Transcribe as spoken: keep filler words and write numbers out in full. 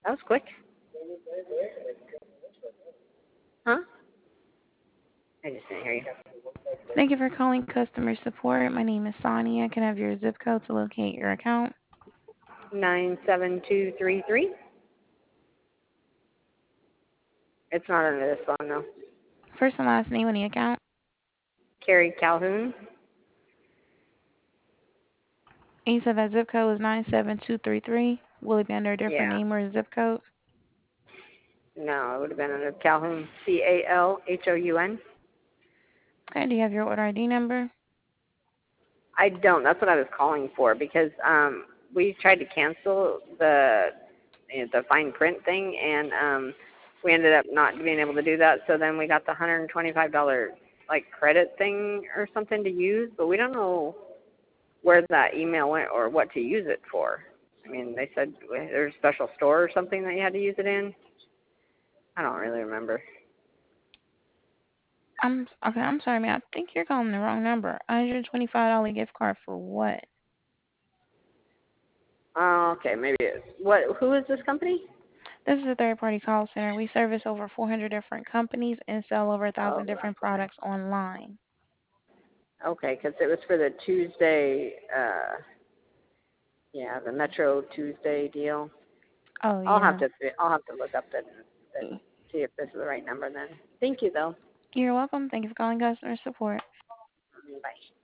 That was quick. Huh? I just didn't hear you. Thank you for calling customer support. My name is Sonia. Can I have your zip code to locate your account? Nine seven two three three. It's not under this phone though. First and last name on the account. Carrie Calhoun. And you said that zip code was nine seven two three three. Will it be under a different Yeah. name or zip code? No, it would have been under Calhoun. C A L H O U N. Okay, do you have your order I D number? I don't. That's what I was calling for because um, we tried to cancel the you know, the fine print thing, and um, we ended up not being able to do that. So then we got the one hundred twenty-five dollars like credit thing or something to use, but we don't know where that email went or what to use it for. I mean, they said there's a special store or something that you had to use it in. I don't really remember. I'm okay. I'm sorry, man. I think you're calling the wrong number. one hundred twenty-five dollars gift card for what? Oh, okay, maybe it's what? Who is this company? This is a third-party call center. We service over four hundred different companies and sell over a Oh, thousand different products online. okay, because it was for the Tuesday. Uh, yeah, the Metro Tuesday deal. Oh I'll have yeah. to. I'll have to look up the, the see if this is the right number then. Thank you though. You're welcome. Thank you for calling customer support. Bye.